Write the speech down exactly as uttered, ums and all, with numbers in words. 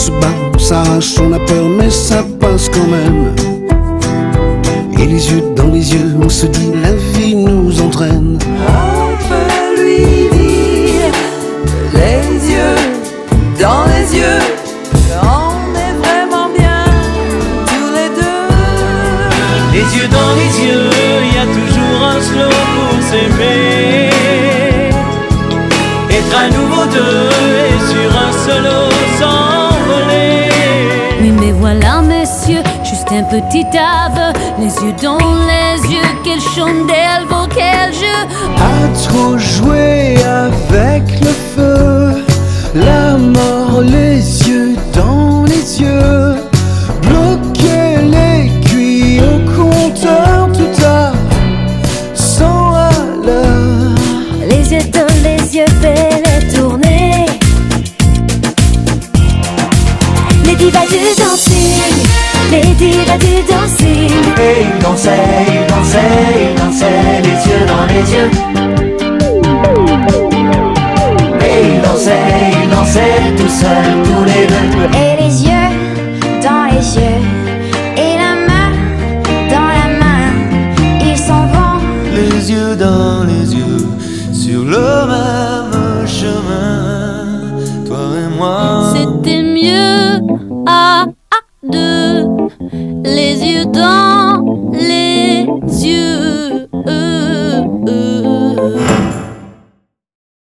se bat, on s'arrache, on a peur, mais ça passe quand même. Et les yeux dans les yeux, on se dit la vie nous entraîne. On peut lui dire, les yeux dans les yeux, on est vraiment bien tous les deux. Les yeux dans les yeux, y a toujours un slow pour s'aimer. Être à nouveau deux et sur un solo s'envoler. Oui mais voilà monsieur, juste un petit aveu. Les yeux dans les yeux, quelle chandelle vaut quel jeu. À trop jouer avec le feu, la mort les yeux dans les yeux. Bloquer l'aiguille au compteur tout à cent à l'heure. Les yeux dans les yeux, fais-les tourner. Les divas du dancing, les divas du dancing. Et il dansait, il dansait, il dansait, les yeux dans les yeux. Et il dansait, il dansait tout seul, tous les deux. Et les yeux dans les yeux, et la main dans la main, ils s'en vont. Les yeux dans les yeux, sur le même chemin, toi et moi. C'était mieux à, à deux, les yeux dans les yeux.